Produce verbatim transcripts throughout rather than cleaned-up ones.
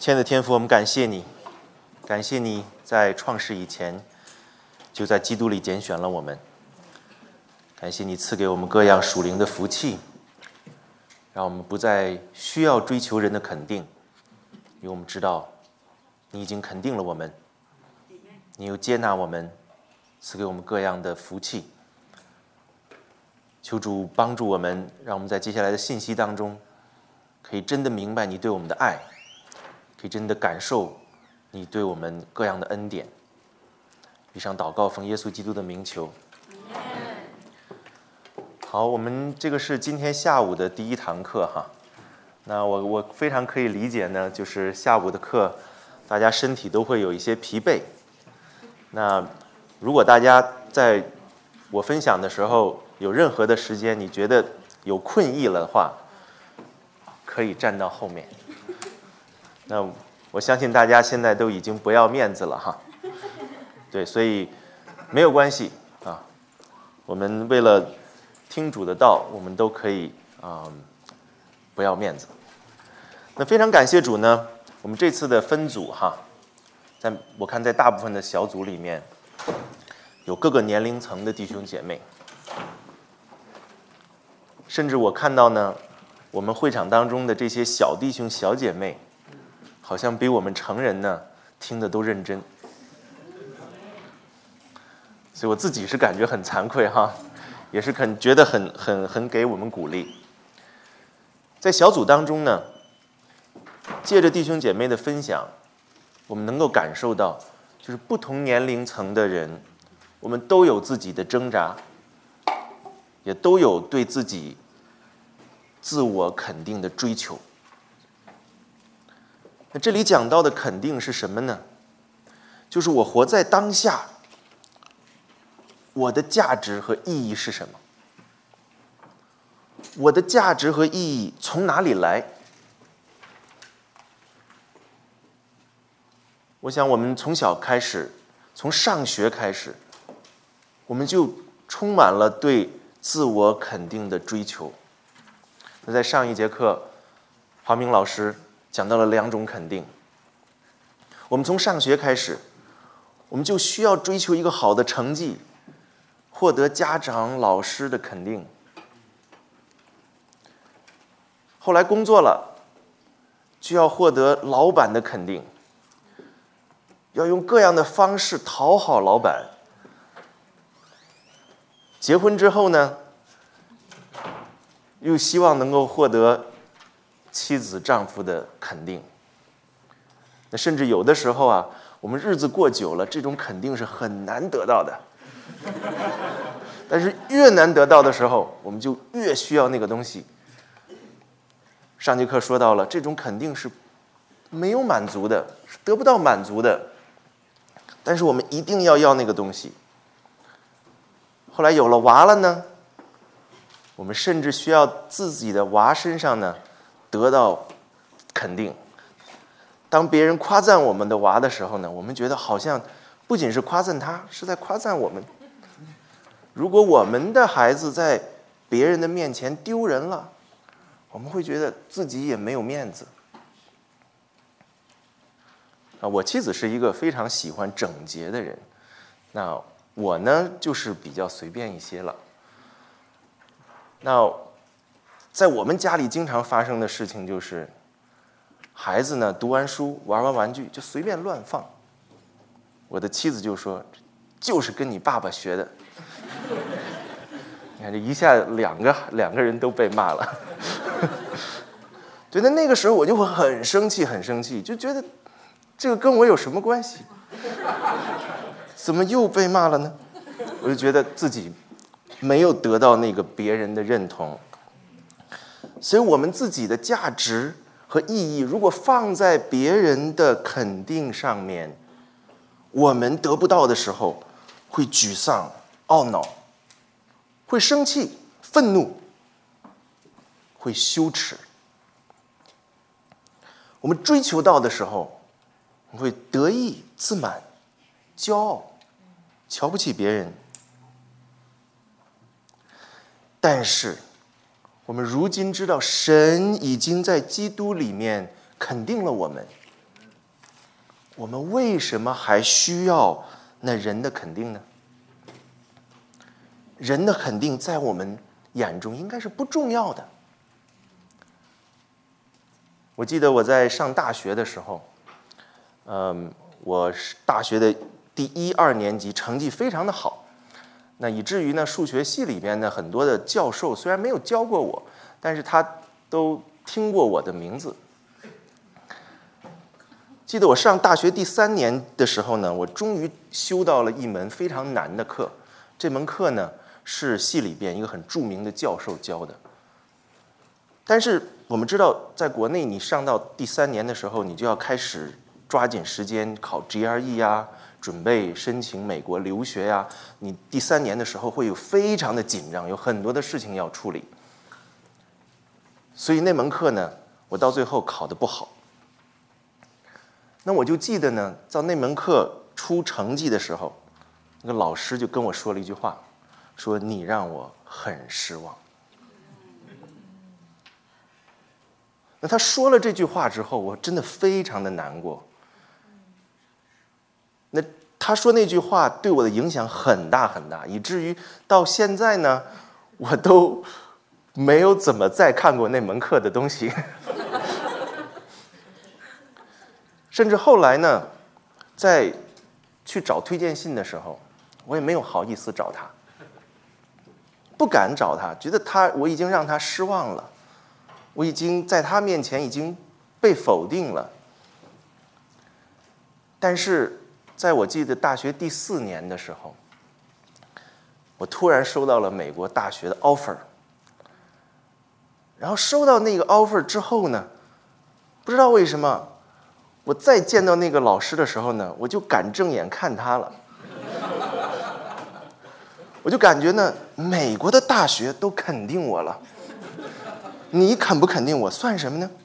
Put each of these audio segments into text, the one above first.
亲爱的天父，我们感谢你，感谢你在创世以前就在基督里拣选了我们，感谢你赐给我们各样属灵的福气，让我们不再需要追求人的肯定，因为我们知道你已经肯定了我们，你又接纳我们，赐给我们各样的福气。求主帮助我们，让我们在接下来的信息当中可以真的明白你对我们的爱，可以真的感受你对我们各样的恩典。以上祷告奉耶稣基督的名求。好，我们这个是今天下午的第一堂课哈。那我我非常可以理解呢，就是下午的课大家身体都会有一些疲惫。那如果大家在我分享的时候有任何的时间你觉得有困意了的话，可以站到后面。那我相信大家现在都已经不要面子了哈。对，所以没有关系啊。我们为了听主的道，我们都可以啊、嗯、不要面子。那非常感谢主呢，我们这次的分组哈，在我看在大部分的小组里面，有各个年龄层的弟兄姐妹，甚至我看到呢，我们会场当中的这些小弟兄小姐妹，好像比我们成人呢听得都认真，所以我自己是感觉很惭愧哈，也是很觉得很很很给我们鼓励。在小组当中呢，借着弟兄姐妹的分享，我们能够感受到，就是不同年龄层的人，我们都有自己的挣扎，也都有对自己自我肯定的追求。那这里讲到的肯定是什么呢？就是我活在当下，我的价值和意义是什么？我的价值和意义从哪里来？我想我们从小开始，从上学开始，我们就充满了对自我肯定的追求。那在上一节课，华明老师讲到了两种肯定。我们从上学开始，我们就需要追求一个好的成绩，获得家长老师的肯定。后来工作了，就要获得老板的肯定，要用各样的方式讨好老板。结婚之后呢，又希望能够获得妻子丈夫的肯定。那甚至有的时候啊，我们日子过久了，这种肯定是很难得到的。但是越难得到的时候，我们就越需要那个东西。上节课说到了，这种肯定是没有满足的，是得不到满足的。但是我们一定要要那个东西。后来有了娃了呢，我们甚至需要自己的娃身上呢得到肯定。当别人夸赞我们的娃的时候呢，我们觉得好像不仅是夸赞他，是在夸赞我们。如果我们的孩子在别人的面前丢人了，我们会觉得自己也没有面子。啊，我妻子是一个非常喜欢整洁的人，那我呢就是比较随便一些了。那在我们家里经常发生的事情就是，孩子呢读完书玩完玩具就随便乱放，我的妻子就说就是跟你爸爸学的。你看这一下两个两个人都被骂了。对，那那个时候我就会很生气很生气，就觉得这个跟我有什么关系？怎么又被骂了呢？我就觉得自己没有得到那个别人的认同。所以我们自己的价值和意义如果放在别人的肯定上面，我们得不到的时候会沮丧、懊恼，会生气、愤怒，会羞耻。我们追求到的时候，我们会得意、自满、骄傲，瞧不起别人。但是我们如今知道，神已经在基督里面肯定了我们， 我们为什么还需要那人的肯定呢？人的肯定在我们眼中应该是不重要的。我记得我在上大学的时候，嗯，我是大学的第一二年级成绩非常的好，那以至于呢，数学系里边的很多的教授虽然没有教过我，但是他都听过我的名字。记得我上大学第三年的时候呢，我终于修到了一门非常难的课。这门课呢是系里边一个很著名的教授教的。但是我们知道，在国内你上到第三年的时候，你就要开始抓紧时间考 G R E 呀，准备申请美国留学呀。你第三年的时候会有非常的紧张，有很多的事情要处理。所以那门课呢，我到最后考得不好。那我就记得呢，在那门课出成绩的时候，那个老师就跟我说了一句话，说你让我很失望。那他说了这句话之后，我真的非常的难过。那他说那句话对我的影响很大很大，以至于到现在呢，我都没有怎么再看过那门课的东西。甚至后来呢，在去找推荐信的时候，我也没有好意思找他，不敢找他，觉得他我已经让他失望了，我已经在他面前已经被否定了。但是在我记得大学第四年的时候，我突然收到了美国大学的 offer。然后收到那个 offer 之后呢，不知道为什么，我再见到那个老师的时候呢，我就敢正眼看他了。我就感觉呢，美国的大学都肯定我了，你肯不肯定我算什么呢？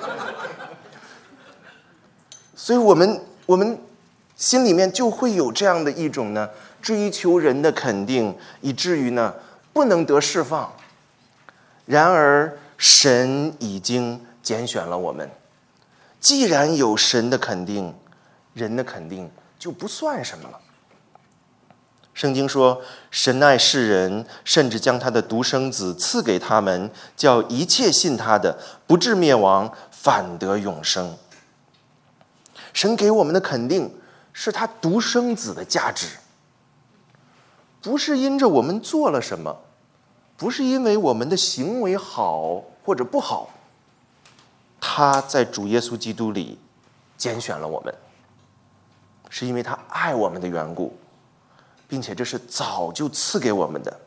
所以我们我们心里面就会有这样的一种呢，追求人的肯定，以至于呢不能得释放。然而神已经拣选了我们，既然有神的肯定，人的肯定就不算什么了。圣经说，神爱世人，甚至将他的独生子赐给他们，叫一切信他的不至灭亡，反得永生。神给我们的肯定是他独生子的价值，不是因着我们做了什么，不是因为我们的行为好或者不好，他在主耶稣基督里拣选了我们，是因为他爱我们的缘故，并且这是早就赐给我们的。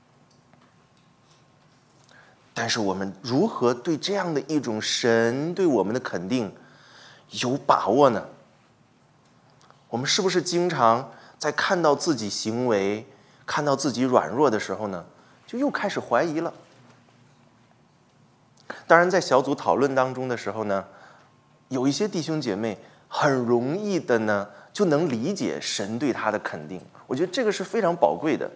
但是我们如何对这样的一种神对我们的肯定有把握呢？我们是不是经常在看到自己行为、看到自己软弱的时候呢，就又开始怀疑了？当然，在小组讨论当中的时候呢，有一些弟兄姐妹很容易的呢就能理解神对他的肯定，我觉得这个是非常宝贵的。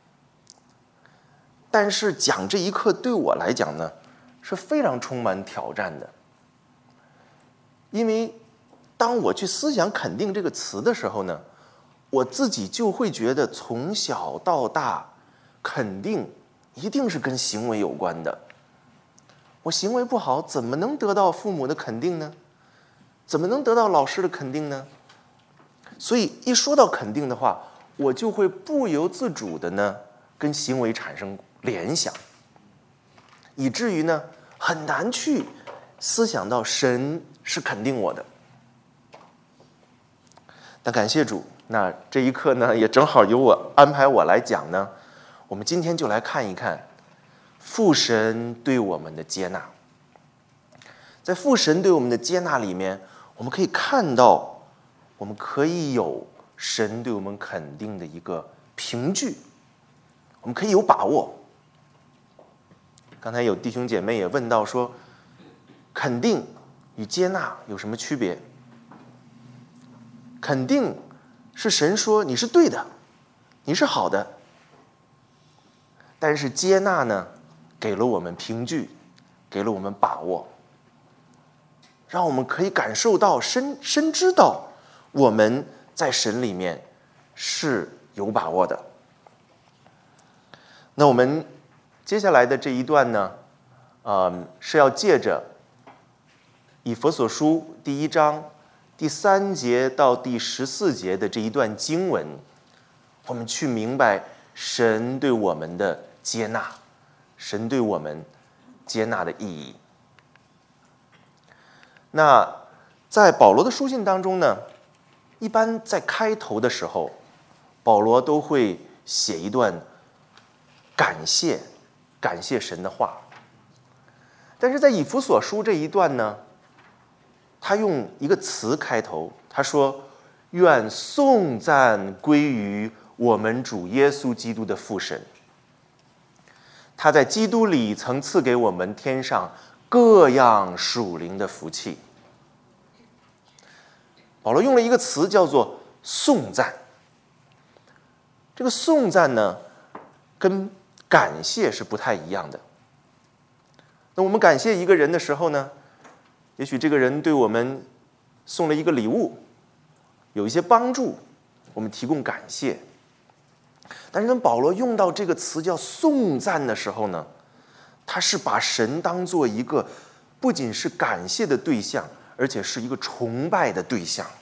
但是讲这一课对我来讲呢，是非常充满挑战的。因为当我去思想肯定这个词的时候呢，我自己就会觉得从小到大，肯定一定是跟行为有关的。我行为不好，怎么能得到父母的肯定呢？怎么能得到老师的肯定呢？所以一说到肯定的话，我就会不由自主的呢跟行为产生联想，以至于呢很难去思想到神是肯定我的。但感谢主，那这一课呢也正好由我安排我来讲呢，我们今天就来看一看父神对我们的接纳。在父神对我们的接纳里面，我们可以看到，我们可以有神对我们肯定的一个凭据，我们可以有把握。刚才有弟兄姐妹也问到说，肯定与接纳有什么区别？肯定是神说你是对的，你是好的，但是接纳呢，给了我们凭据，给了我们把握，让我们可以感受到深深知道我们在神里面是有把握的。那我们接下来的这一段呢，呃，是要借着以弗所书第一章第三节到第十四节的这一段经文，我们去明白神对我们的接纳，神对我们接纳的意义。那在保罗的书信当中呢，一般在开头的时候，保罗都会写一段感谢感谢神的话。但是在以弗所书这一段呢，他用一个词开头，他说：愿颂赞归于我们主耶稣基督的父神，他在基督里曾赐给我们天上各样属灵的福气。保罗用了一个词叫做颂赞。这个颂赞呢，跟感谢是不太一样的。那我们感谢一个人的时候呢，也许这个人对我们送了一个礼物，有一些帮助，我们提供感谢。但是当保罗用到这个词叫颂赞的时候呢，他是把神当作一个不仅是感谢的对象，而且是一个崇拜的对象。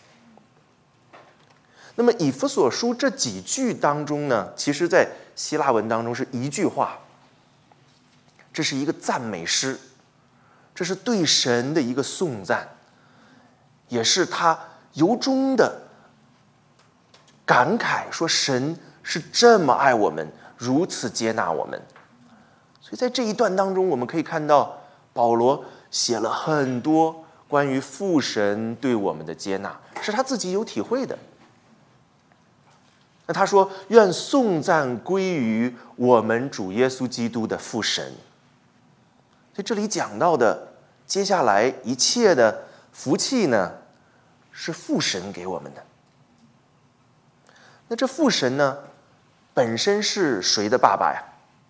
那么以弗所书这几句当中呢，其实在希腊文当中是一句话，这是一个赞美诗，这是对神的一个颂赞，也是他由衷的感慨，说神是这么爱我们，如此接纳我们。所以在这一段当中，我们可以看到保罗写了很多关于父神对我们的接纳，是他自己有体会的。那他说：愿颂赞归于我们主耶稣基督的父神。所以这里讲到的接下来一切的福气呢，是父神给我们的。那这父神呢，本身是谁的爸爸呀？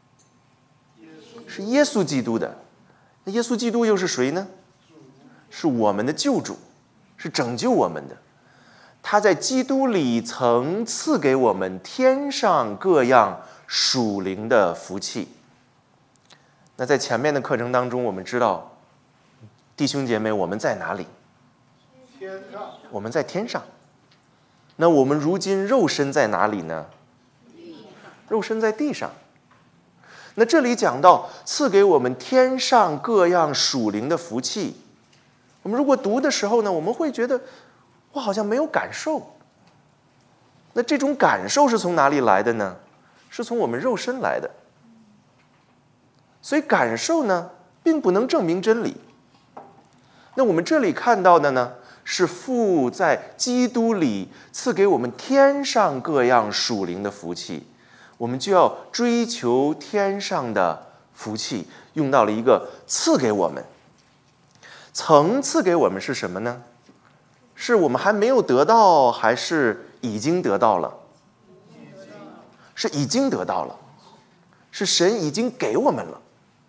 是耶稣基督的。那耶稣基督又是谁呢？是我们的救主，是拯救我们的。他在基督里曾赐给我们天上各样属灵的福气。那在前面的课程当中，我们知道，弟兄姐妹，我们在哪里？ 天上。 我们在天上。那我们如今肉身在哪里呢？肉身在地上。那这里讲到赐给我们天上各样属灵的福气，我们如果读的时候呢，我们会觉得我好像没有感受。那这种感受是从哪里来的呢？是从我们肉身来的。所以感受呢，并不能证明真理。那我们这里看到的呢，是父在基督里赐给我们天上各样属灵的福气，我们就要追求天上的福气，用到了一个赐给我们。曾赐给我们是什么呢？是我们还没有得到，还是已经得到了？是已经得到了，是神已经给我们了。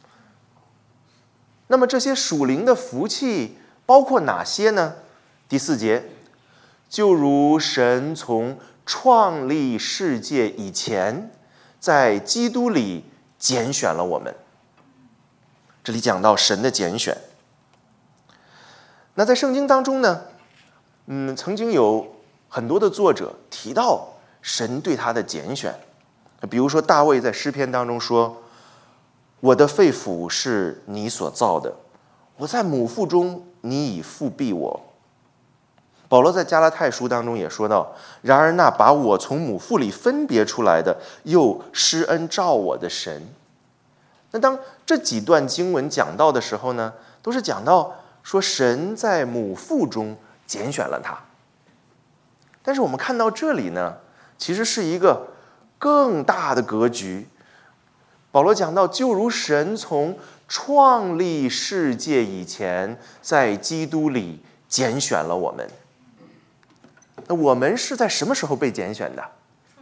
那么这些属灵的福气包括哪些呢？第四节，就如神从创立世界以前，在基督里拣选了我们。这里讲到神的拣选。那在圣经当中呢，嗯，曾经有很多的作者提到神对他的拣选。比如说大卫在诗篇当中说：我的肺腑是你所造的，我在母腹中，你已复庇我。保罗在加拉太书当中也说到：然而那把我从母腹里分别出来的，又施恩照我的神。那当这几段经文讲到的时候呢，都是讲到说神在母腹中拣选了他。但是我们看到这里呢，其实是一个更大的格局。保罗讲到，就如神从创立世界以前，在基督里拣选了我们。那我们是在什么时候被拣选的？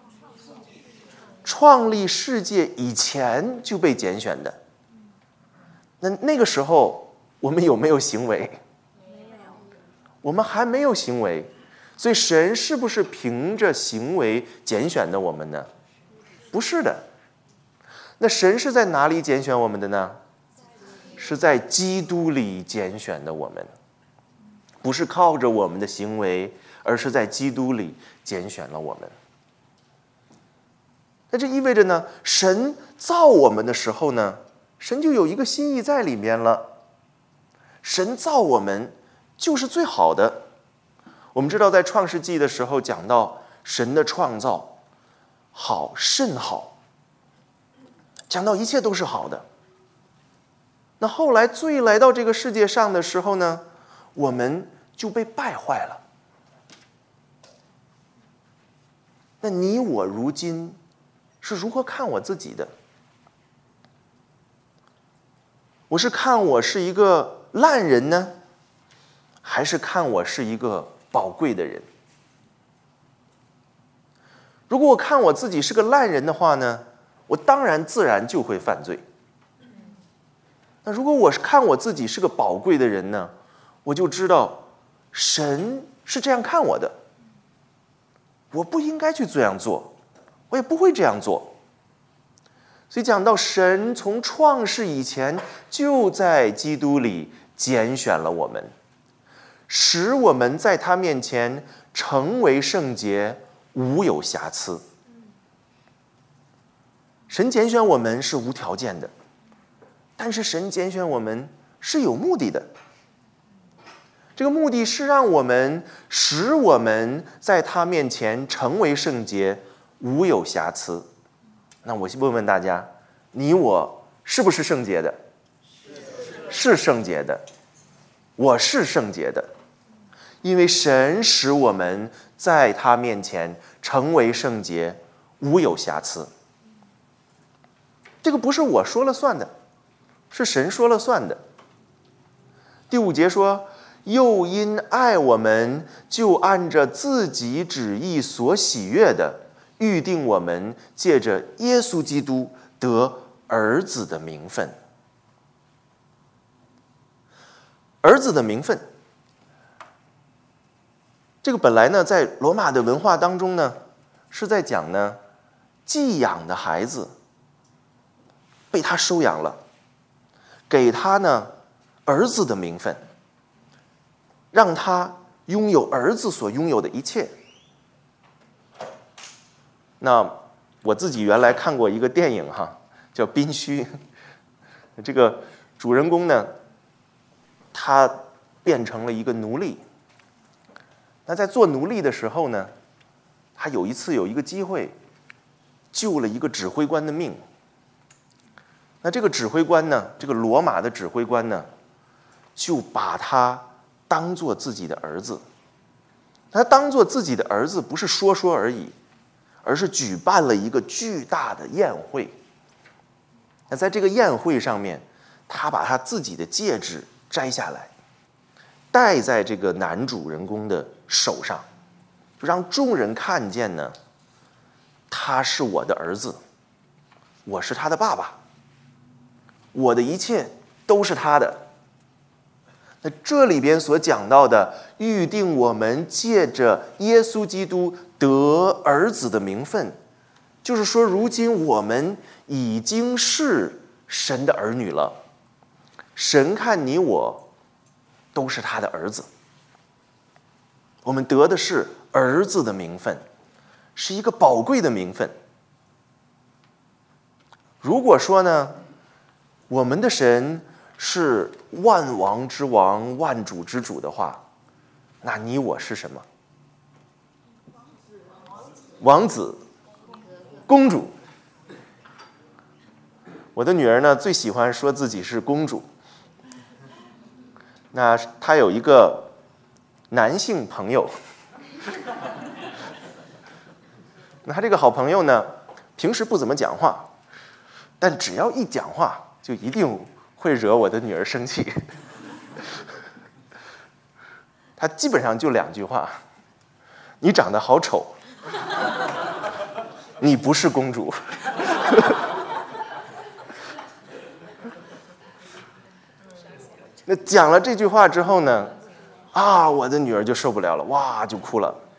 创立世界以前就被拣选的。那那个时候我们有没有行为？我们还没有行为。 所以神是不是凭着行为拣选的我们呢？不是的。那神是在哪里拣选我们的呢？是在基督里拣选的我们，不是靠着我们的行为，而是在基督里拣选了我们。那这意味着呢，神造我们的时候呢，神就有一个心意在里面了。神造我们就是最好的。我们知道在创世纪的时候讲到神的创造好甚好，讲到一切都是好的。那后来罪来到这个世界上的时候呢，我们就被败坏了。那你我如今是如何看我自己的？我是看我是一个烂人呢，还是看我是一个宝贵的人？如果我看我自己是个烂人的话呢，我当然自然就会犯罪。那如果我是看我自己是个宝贵的人呢，我就知道神是这样看我的，我不应该去这样做，我也不会这样做。所以讲到神从创世以前就在基督里拣选了我们，使我们在他面前成为圣洁，无有瑕疵。神拣选我们是无条件的，但是神拣选我们是有目的的。这个目的是让我们使我们在他面前成为圣洁，无有瑕疵。那我问问大家，你我是不是圣洁的？是圣洁的，我是圣洁的，因为神使我们在他面前成为圣洁，无有瑕疵。这个不是我说了算的，是神说了算的。第五节说，又因爱我们，就按着自己旨意所喜悦的，预定我们借着耶稣基督得儿子的名分。儿子的名分，这个本来呢，在罗马的文化当中呢，是在讲呢，寄养的孩子被他收养了，给他呢儿子的名分，让他拥有儿子所拥有的一切。那我自己原来看过一个电影哈，叫《宾虚》，这个主人公呢，他变成了一个奴隶。那在做奴隶的时候呢，他有一次有一个机会救了一个指挥官的命。那这个指挥官呢，这个罗马的指挥官呢，就把他当作自己的儿子。他当作自己的儿子不是说说而已，而是举办了一个巨大的宴会。那在这个宴会上面，他把他自己的戒指摘下来，戴在这个男主人公的手上，就让众人看见呢，他是我的儿子，我是他的爸爸，我的一切都是他的。那这里边所讲到的，预定我们借着耶稣基督得儿子的名分，就是说，如今我们已经是神的儿女了。神看你我都是他的儿子，我们得的是儿子的名分，是一个宝贵的名分。如果说呢，我们的神是万王之王、万主之主的话，那你我是什么？王子、公主。我的女儿呢，最喜欢说自己是公主。那她有一个男性朋友，那她这个好朋友呢，平时不怎么讲话，但只要一讲话，就一定会惹我的女儿生气。他基本上就两句话：你长得好丑，你不是公主。那讲了这句话之后呢，啊，我的女儿就受不了了，哇，就哭了。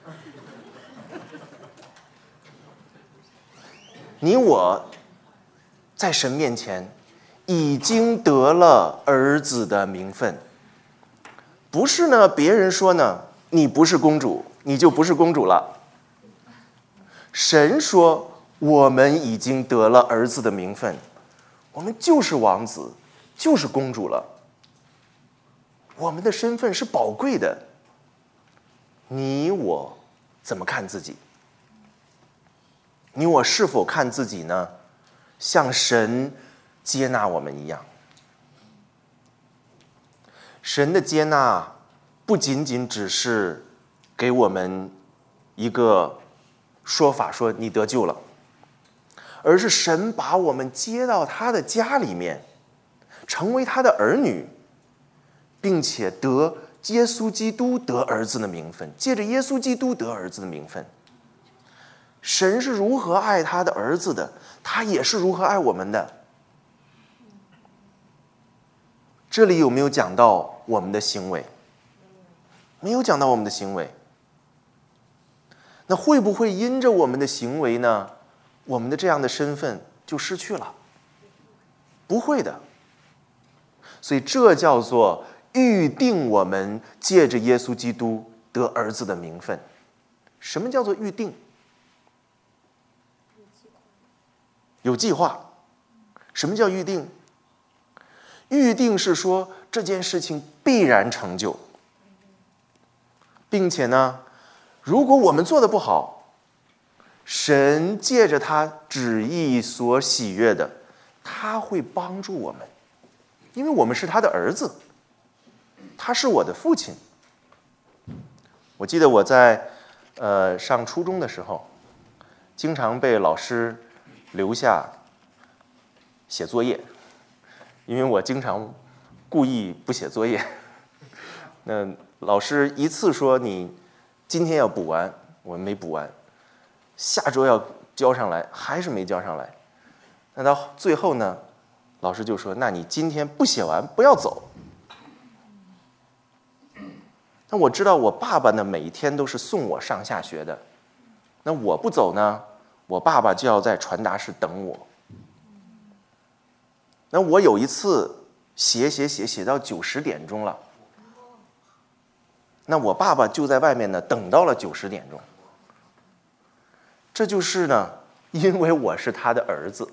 你我在神面前已经得了儿子的名分。不是呢，别人说呢，你不是公主，你就不是公主了。神说，我们已经得了儿子的名分，我们就是王子，就是公主了。我们的身份是宝贵的。你我怎么看自己？你我是否看自己呢？像神接纳我们一样。神的接纳不仅仅只是给我们一个说法，说你得救了，而是神把我们接到他的家里面，成为他的儿女，并且得耶稣基督得儿子的名分，借着耶稣基督得儿子的名分。神是如何爱他的儿子的，他也是如何爱我们的。这里有没有讲到我们的行为？没有讲到我们的行为。那会不会因着我们的行为呢，我们的这样的身份就失去了？不会的。所以这叫做预定我们借着耶稣基督得儿子的名分。什么叫做预定？有计划。什么叫预定？预定是说这件事情必然成就，并且呢，如果我们做的不好，神借着他旨意所喜悦的，他会帮助我们，因为我们是他的儿子，他是我的父亲。我记得我在呃上初中的时候，经常被老师留下写作业，因为我经常故意不写作业。那老师一次说你今天要补完，我没补完，下周要交上来，还是没交上来。那到最后呢，老师就说，那你今天不写完不要走。那我知道我爸爸呢每一天都是送我上下学的，那我不走呢，我爸爸就要在传达室等我。那我有一次写写写写到九十点钟了，那我爸爸就在外面呢等到了九十点钟。这就是呢，因为我是他的儿子。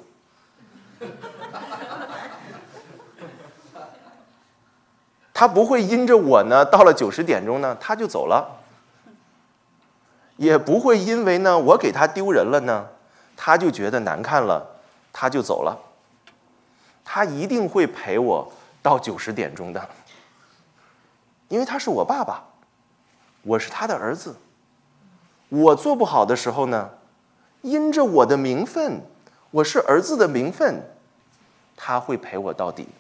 他不会因着我呢到了九十点钟呢他就走了，也不会因为呢我给他丢人了呢他就觉得难看了他就走了。他一定会陪我到九十点钟的，因为他是我爸爸，我是他的儿子。我做不好的时候呢，因着我的名分，我是儿子的名分，他会陪我到底。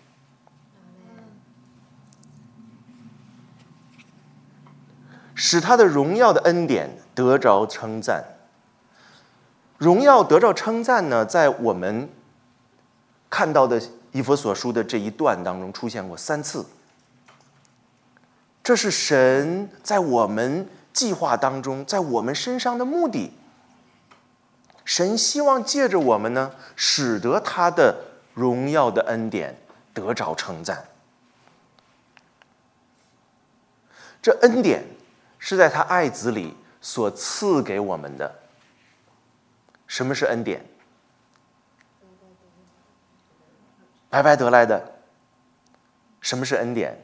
使他的荣耀的恩典得着称赞。荣耀得着称赞呢，在我们看到的以弗所书的这一段当中出现过三次。这是神在我们计划当中，在我们身上的目的。神希望借着我们呢，使得他的荣耀的恩典得着称赞。这恩典是在他爱子里所赐给我们的。什么是恩典？白白得来的。什么是恩典？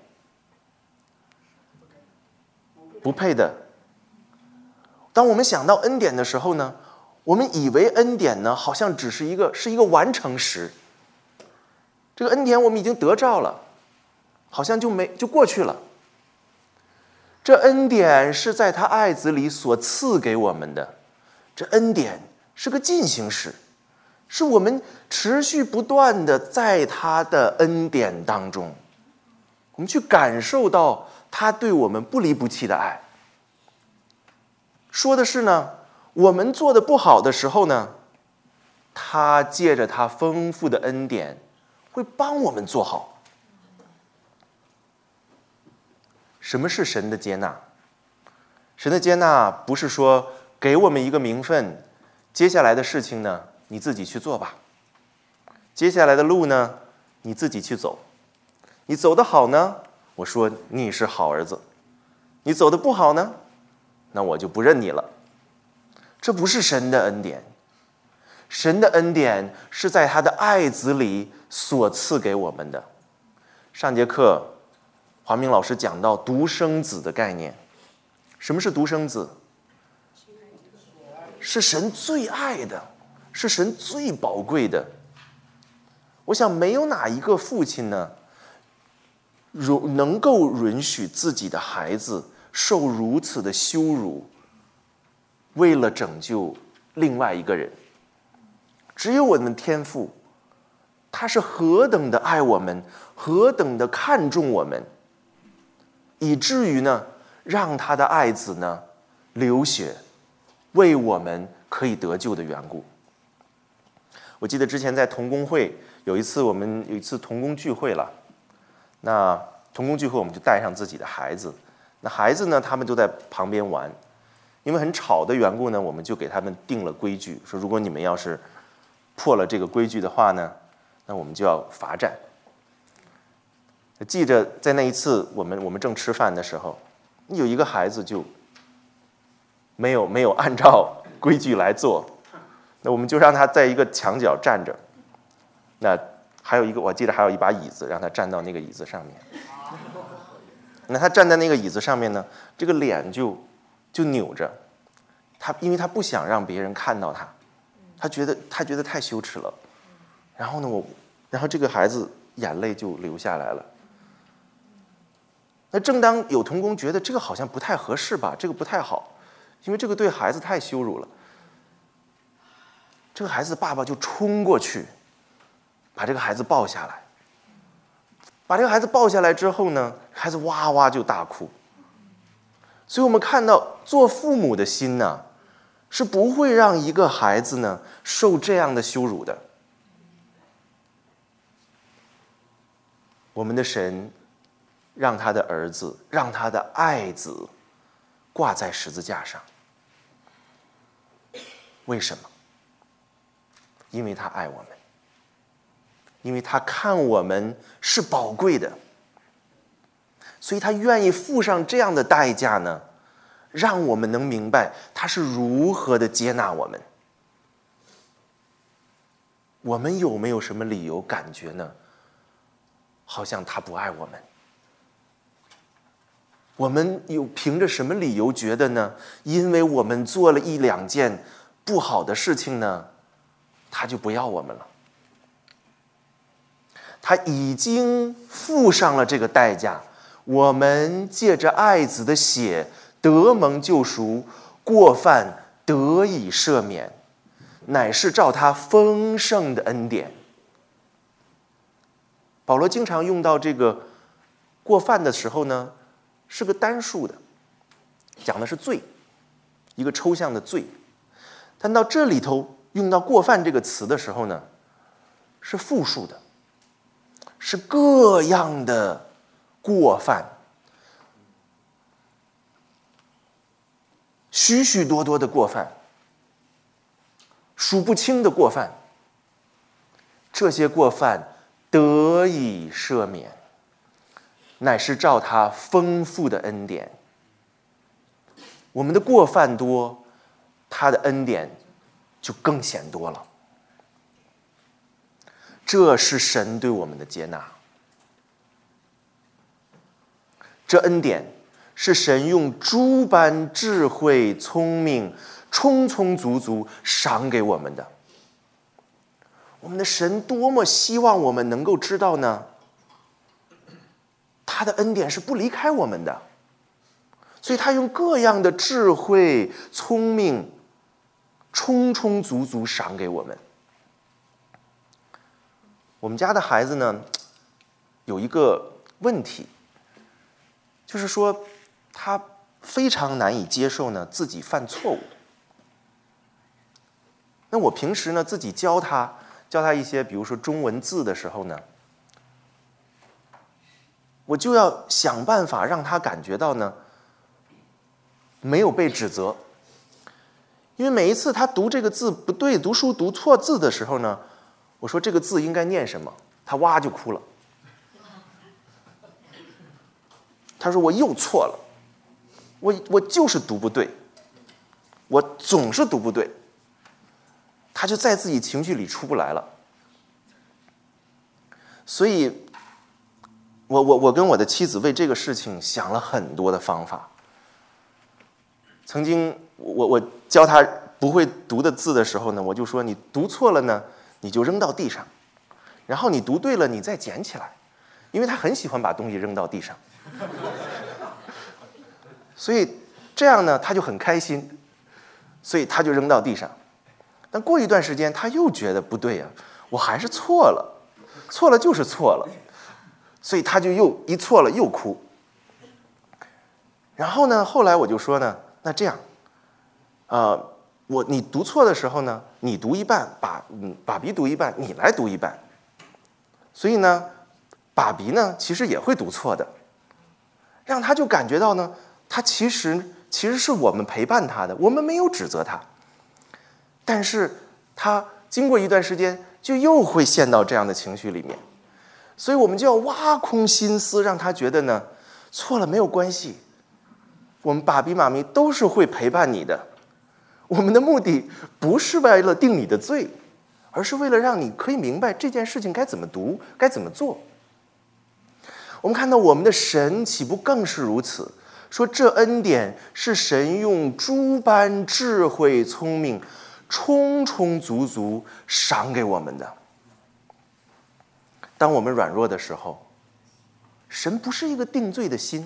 不配的。当我们想到恩典的时候呢，我们以为恩典呢好像只是一个是一个完成时，这个恩典我们已经得着了，好像就没就过去了。这恩典是在他爱子里所赐给我们的，这恩典是个进行时，是我们持续不断的在他的恩典当中，我们去感受到他对我们不离不弃的爱。说的是呢，我们做的不好的时候呢，他借着他丰富的恩典会帮我们做好。什么是神的接纳？神的接纳不是说给我们一个名分，接下来的事情呢你自己去做吧。接下来的路呢，你自己去走。你走得好呢，我说你是好儿子；你走得不好呢，那我就不认你了。这不是神的恩典，神的恩典是在他的爱子里所赐给我们的。上节课华明老师讲到独生子的概念。什么是独生子？是神最爱的，是神最宝贵的。我想没有哪一个父亲呢，能够允许自己的孩子受如此的羞辱，为了拯救另外一个人。只有我们天父，他是何等的爱我们，何等的看重我们，以至于呢，让他的爱子呢流血，为我们可以得救的缘故。我记得之前在同工会有一次，我们有一次同工聚会了。那同工聚会我们就带上自己的孩子，那孩子呢，他们都在旁边玩。因为很吵的缘故呢，我们就给他们定了规矩，说如果你们要是破了这个规矩的话呢，那我们就要罚站。记着在那一次我们我们正吃饭的时候，有一个孩子就没有没有按照规矩来做，那我们就让他在一个墙角站着，那还有一个我记得还有一把椅子，让他站到那个椅子上面。那他站在那个椅子上面呢，这个脸就就扭着，他因为他不想让别人看到他，他觉得他觉得太羞耻了。然后呢，我然后这个孩子眼泪就流下来了。那正当有同工觉得这个好像不太合适吧，这个不太好，因为这个对孩子太羞辱了。这个孩子的爸爸就冲过去，把这个孩子抱下来。把这个孩子抱下来之后呢，孩子哇哇就大哭。所以我们看到做父母的心呢，是不会让一个孩子呢受这样的羞辱的。我们的神让他的儿子，让他的爱子挂在十字架上。为什么？因为他爱我们，因为他看我们是宝贵的，所以他愿意付上这样的代价呢，让我们能明白他是如何的接纳我们。我们有没有什么理由感觉呢？好像他不爱我们。我们有凭着什么理由觉得呢？因为我们做了一两件不好的事情呢，他就不要我们了。他已经付上了这个代价，我们借着爱子的血得蒙救赎，过犯得以赦免，乃是照他丰盛的恩典。保罗经常用到这个过犯的时候呢，是个单数的，讲的是罪，一个抽象的罪。但到这里头用到过犯这个词的时候呢，是复数的，是各样的过犯，许许多多的过犯，数不清的过犯。这些过犯得以赦免，乃是照他丰富的恩典。我们的过犯多，他的恩典就更显多了。这是神对我们的接纳。这恩典是神用诸般智慧、聪明、充充足足赏给我们的。我们的神多么希望我们能够知道呢？他的恩典是不离开我们的，所以他用各样的智慧、聪明，充充足足赏给我们。我们家的孩子呢，有一个问题，就是说他非常难以接受呢自己犯错误。那我平时呢自己教他教他一些比如说中文字的时候呢，我就要想办法让他感觉到呢没有被指责。因因为每一次他读这个字不对，读书读错字的时候呢，我说这个字应该念什么，他哇就哭了。他说我又错了，我我就是读不对，我总是读不对，他就在自己情绪里出不来了。所以我我我跟我的妻子为这个事情想了很多的方法。曾经我我教他不会读的字的时候呢，我就说你读错了呢，你就扔到地上，然后你读对了，你再捡起来，因为他很喜欢把东西扔到地上，所以这样呢他就很开心，所以他就扔到地上。但过一段时间他又觉得不对呀、啊，我还是错了。错了就是错了，所以他就又一错了又哭。然后呢，后来我就说呢，那这样，呃，我你读错的时候呢，你读一半，把嗯爸比读一半，你来读一半。所以呢，爸比呢其实也会读错的，让他就感觉到呢，他其实其实是我们陪伴他的，我们没有指责他，但是他经过一段时间。就又会陷到这样的情绪里面，所以我们就要挖空心思让他觉得呢，错了没有关系，我们爸比妈咪都是会陪伴你的，我们的目的不是为了定你的罪，而是为了让你可以明白这件事情该怎么读，该怎么做。我们看到我们的神岂不更是如此，说这恩典是神用诸般智慧聪明充充足足赏给我们的。当我们软弱的时候，神不是一个定罪的心，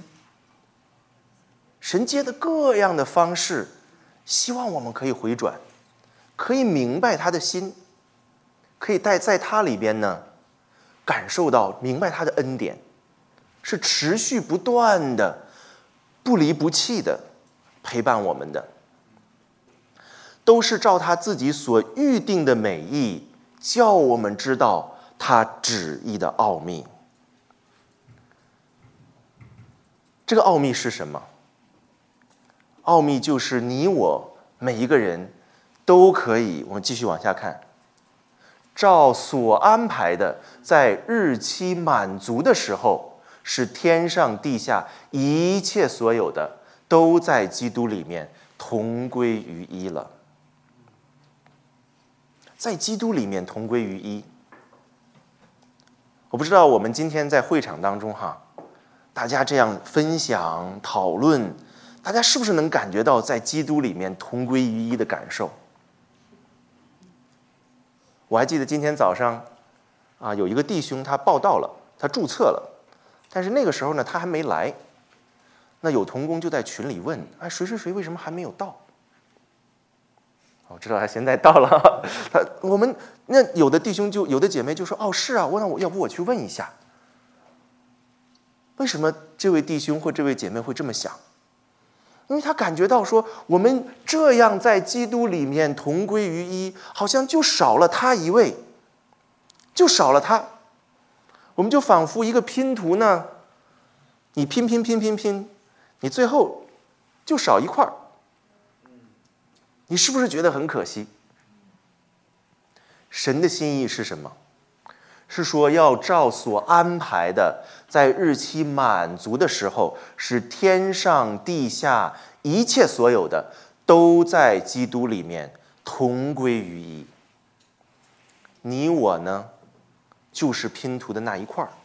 神借的各样的方式，希望我们可以回转，可以明白他的心，可以在在他里边呢，感受到明白他的恩典，是持续不断的、不离不弃的陪伴我们的。都是照他自己所预定的美意，叫我们知道他旨意的奥秘。这个奥秘是什么？奥秘就是你我每一个人都可以，我们继续往下看，照所安排的，在日期满足的时候，使天上地下一切所有的都在基督里面同归于一了。在基督里面同归于一。我不知道我们今天在会场当中哈，大家这样分享讨论，大家是不是能感觉到在基督里面同归于一的感受？我还记得今天早上啊，有一个弟兄他报道了，他注册了，但是那个时候呢他还没来，那有同工就在群里问，哎，谁谁谁为什么还没有到？我知道他现在到了，他我们那有的弟兄就有的姐妹就说，哦是啊，我那我要不我去问一下，为什么这位弟兄或这位姐妹会这么想？因为他感觉到说，我们这样在基督里面同归于一，好像就少了他一位，就少了他，我们就仿佛一个拼图呢，你拼拼拼拼拼，你最后就少一块儿。你是不是觉得很可惜？神的心意是什么？是说要照所安排的，在日期满足的时候，使天上地下一切所有的都在基督里面同归于一。你我呢，就是拼图的那一块儿。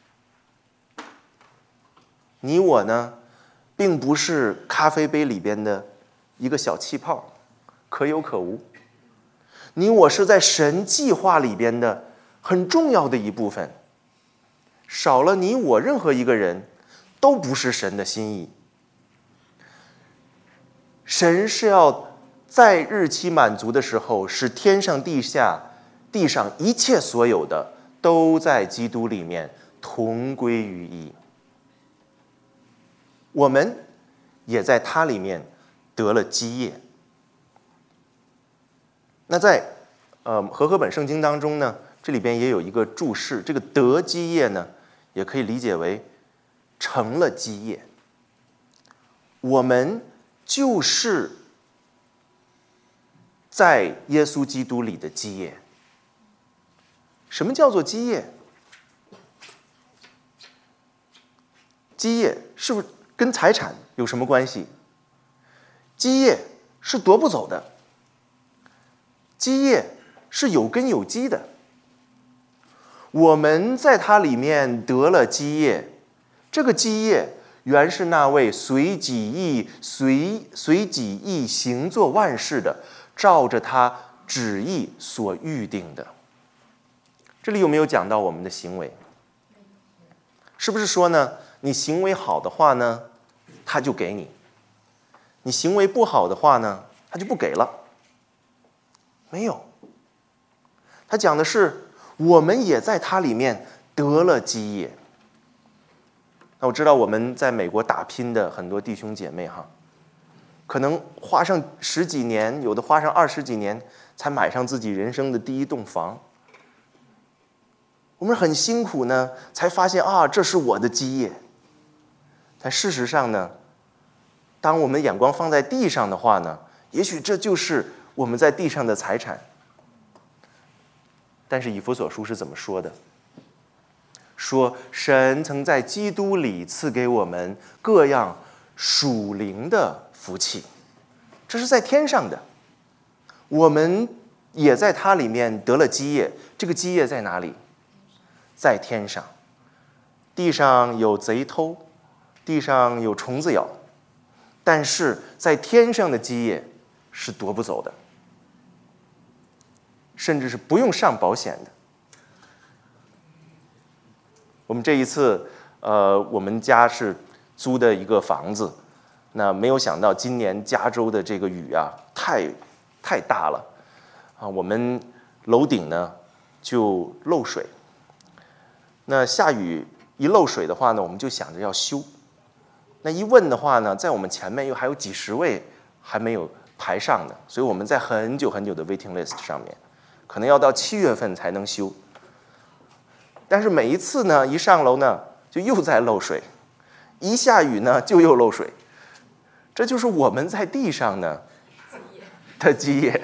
你我呢，并不是咖啡杯里边的一个小气泡，可有可无。你我是在神计划里边的很重要的一部分，少了你我任何一个人都不是神的心意。神是要在日期满足的时候，使天上地下地上一切所有的都在基督里面同归于一。我们也在他里面得了基业。那在呃和合本圣经当中呢，这里边也有一个注释，这个得基业呢，也可以理解为成了基业。我们就是在耶稣基督里的基业。什么叫做基业？基业是不是跟财产有什么关系？基业是夺不走的，基业是有根有基的。我们在它里面得了基业，这个基业原是那位随己意、随随己意行作万事的，照着他旨意所预定的。这里有没有讲到我们的行为？是不是说呢，你行为好的话呢，他就给你；你行为不好的话呢，他就不给了？没有。他讲的是，我们也在他里面得了基业。那我知道我们在美国打拼的很多弟兄姐妹哈，可能花上十几年，有的花上二十几年，才买上自己人生的第一栋房。我们很辛苦呢，才发现啊，这是我的基业。但事实上呢，当我们眼光放在地上的话呢，也许这就是我们在地上的财产。但是以弗所书是怎么说的？说神曾在基督里赐给我们各样属灵的福气，这是在天上的。我们也在它里面得了基业。这个基业在哪里？在天上。地上有贼偷，地上有虫子咬，但是在天上的基业是夺不走的，甚至是不用上保险的。我们这一次，呃，我们家是租的一个房子，那没有想到今年加州的这个雨啊，太太大了啊，我们楼顶呢就漏水。那下雨一漏水的话呢，我们就想着要修。那一问的话呢，在我们前面又还有几十位还没有排上的，所以我们在很久很久的 waiting list 上面，可能要到七月份才能修。但是每一次呢，一上楼呢，就又在漏水；一下雨呢，就又漏水。这就是我们在地上呢的基业。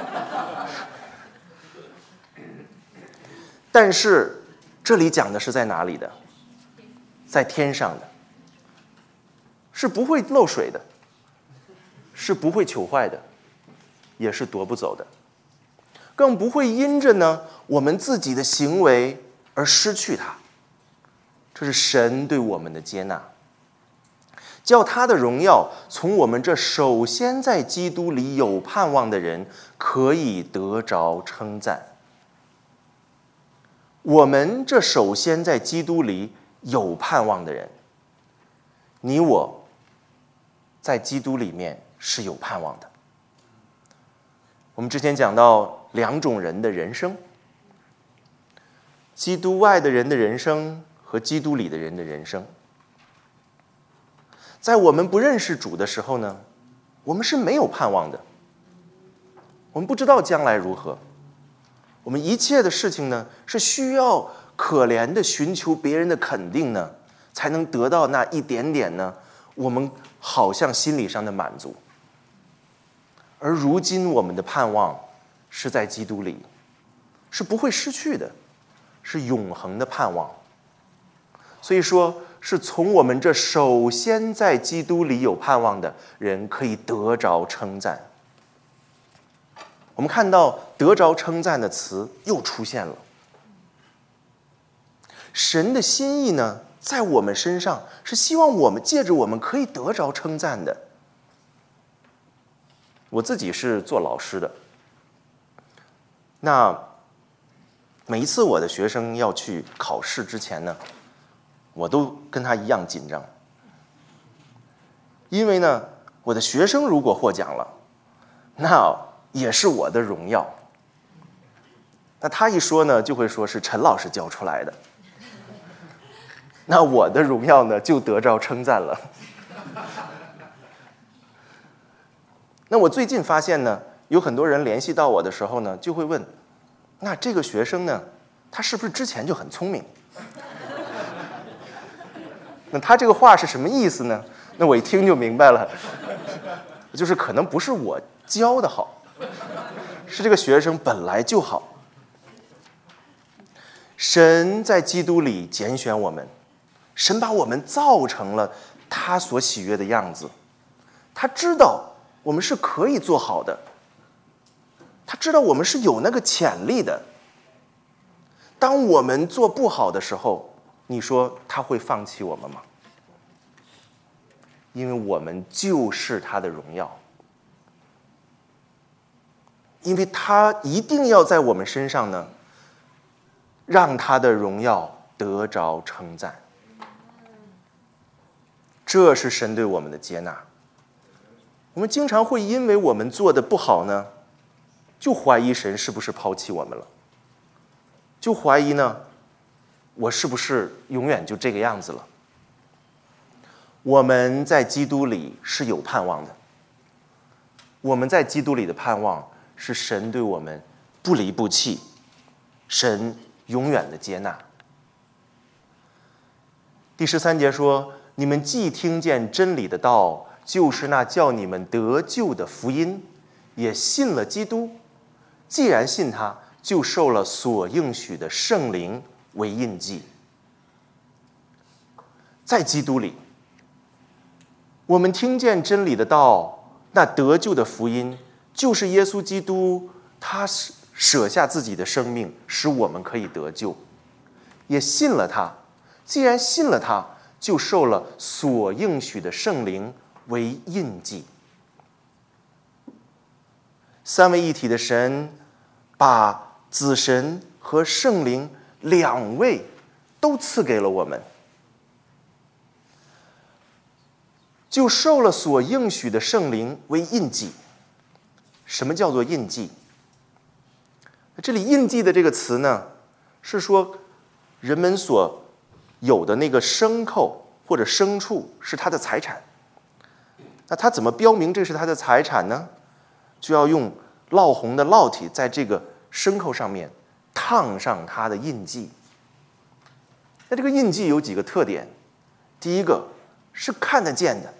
但是这里讲的是在哪里的？在天上的，是不会漏水的，是不会朽坏的，也是夺不走的，更不会因着呢我们自己的行为而失去它。这是神对我们的接纳，叫他的荣耀从我们这首先在基督里有盼望的人可以得着称赞。我们这首先在基督里有盼望的人，你我在基督里面是有盼望的。我们之前讲到两种人的人生，基督外的人的人生和基督里的人的人生。在我们不认识主的时候呢，我们是没有盼望的，我们不知道将来如何，我们一切的事情呢，是需要可怜的寻求别人的肯定呢，才能得到那一点点呢，我们好像心理上的满足。而如今我们的盼望是在基督里，是不会失去的，是永恒的盼望。所以说，是从我们这首先在基督里有盼望的人可以得着称赞。我们看到得着称赞的词又出现了。神的心意呢，在我们身上是希望我们借着我们可以得着称赞的。我自己是做老师的，那每一次我的学生要去考试之前呢，我都跟他一样紧张，因为呢，我的学生如果获奖了，那也是我的荣耀。那他一说呢，就会说是陈老师教出来的，那我的荣耀呢，就得着称赞了。那我最近发现呢，有很多人联系到我的时候呢，就会问，那这个学生呢，他是不是之前就很聪明？那他这个话是什么意思呢？那我一听就明白了，就是可能不是我教的好， 是这个学生本来就好。神在基督里拣选我们，神把我们造成了他所喜悦的样子。他知道我们是可以做好的，他知道我们是有那个潜力的。当我们做不好的时候，你说他会放弃我们吗？因为我们就是他的荣耀，因为他一定要在我们身上呢，让他的荣耀得着称赞。这是神对我们的接纳。我们经常会因为我们做的不好呢，就怀疑神是不是抛弃我们了，就怀疑呢，我是不是永远就这个样子了。我们在基督里是有盼望的，我们在基督里的盼望是神对我们不离不弃，神永远的接纳。第十三节说，你们既听见真理的道，就是那叫你们得救的福音，也信了基督。既然信他，就受了所应许的圣灵为印记。在基督里，我们听见真理的道，那得救的福音，就是耶稣基督他舍下自己的生命，使我们可以得救。也信了他，既然信了他，就受了所应许的圣灵为印记。三位一体的神把子神和圣灵两位都赐给了我们，就受了所应许的圣灵为印记。什么叫做印记？这里印记的这个词呢，是说人们所有的那个牲口或者牲畜是他的财产。那他怎么标明这是他的财产呢？就要用烙红的烙体在这个牲口上面烫上他的印记。那这个印记有几个特点？第一个是看得见的，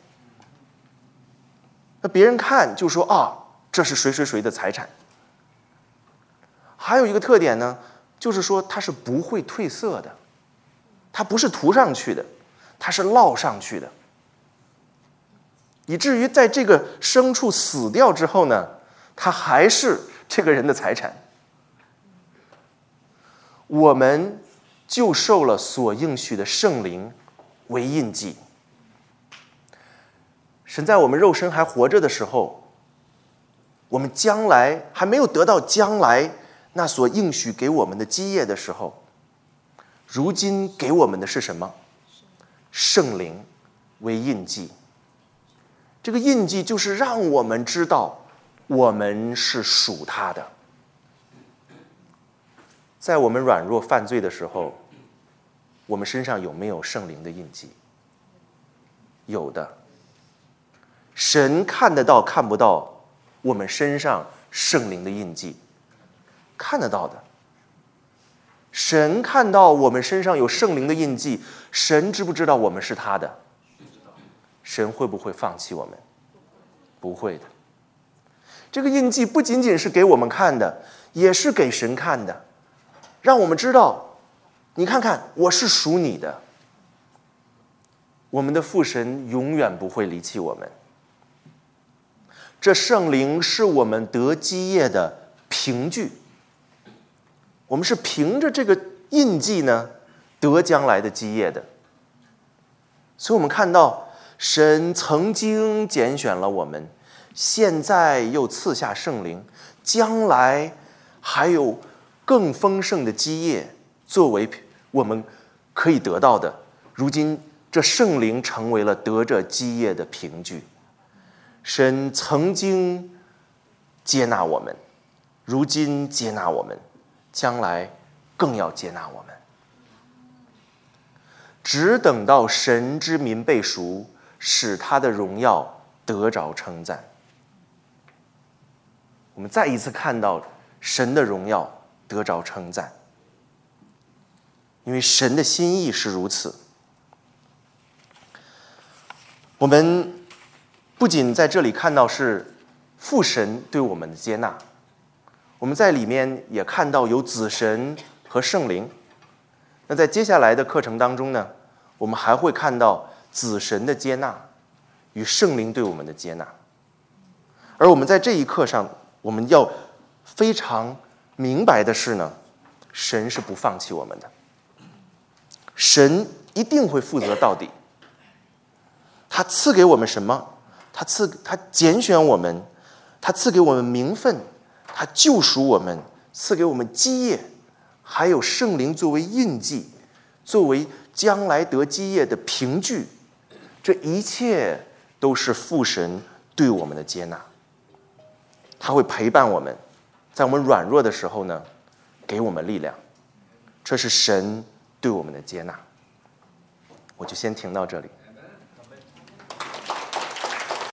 那别人看就说啊，这是谁谁谁的财产。还有一个特点呢，就是说它是不会褪色的，它不是涂上去的，它是烙上去的，以至于在这个牲畜死掉之后呢，它还是这个人的财产。我们就受了所应许的圣灵为印记。神在我们肉身还活着的时候，我们将来还没有得到将来那所应许给我们的基业的时候，如今给我们的是什么？圣灵为印记。这个印记就是让我们知道我们是属他的。在我们软弱犯罪的时候，我们身上有没有圣灵的印记？有的。神看得到看不到我们身上圣灵的印记？看得到的。神看到我们身上有圣灵的印记，神知不知道我们是他的？神会不会放弃我们？不会的。这个印记不仅仅是给我们看的，也是给神看的，让我们知道，你看看，我是属你的。我们的父神永远不会离弃我们。这圣灵是我们得基业的凭据，我们是凭着这个印记呢，得将来的基业的。所以我们看到神曾经拣选了我们，现在又赐下圣灵，将来还有更丰盛的基业作为我们可以得到的。如今这圣灵成为了得着基业的凭据。神曾经接纳我们，如今接纳我们，将来更要接纳我们。只等到神之民被赎，使他的荣耀得着称赞。我们再一次看到神的荣耀得着称赞，因为神的心意是如此。我们不仅在这里看到是父神对我们的接纳， 我们在里面也看到有子神和圣灵。那在接下来的课程当中呢，我们还会看到子神的接纳与圣灵对我们的接纳。而我们在这一课上，我们要非常明白的是呢，神是不放弃我们的，神一定会负责到底。他赐给我们什么？他赐他拣选我们，他赐给我们名分，他救赎我们，赐给我们基业，还有圣灵作为印记，作为将来得基业的凭据。这一切都是父神对我们的接纳。他会陪伴我们，在我们软弱的时候呢，给我们力量。这是神对我们的接纳。我就先停到这里。